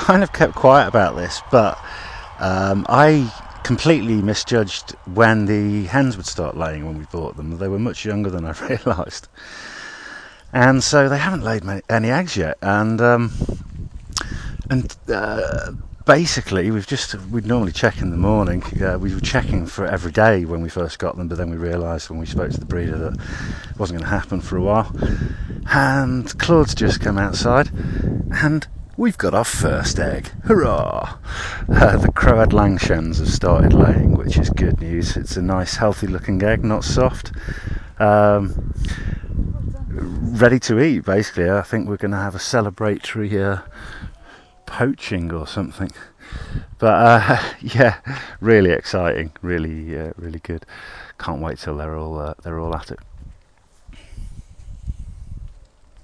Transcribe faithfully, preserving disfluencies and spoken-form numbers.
kind of kept quiet about this, but um, I completely misjudged when the hens would start laying when we bought them. They were much younger than I realised, and so they haven't laid many, any eggs yet. And um, and uh, basically, we've just we'd normally check in the morning. Uh, we were checking for every day when we first got them, but then we realised when we spoke to the breeder that it wasn't going to happen for a while. And Claude's just come outside, and we've got our first egg. Hurrah! Uh, the Croat Langshans have started laying, which is good news. It's a nice, healthy-looking egg, not soft. Um, ready to eat, basically. I think we're going to have a celebratory uh, poaching or something. But uh, yeah, really exciting, really, uh, really good. Can't wait till they're all uh, they're all at it.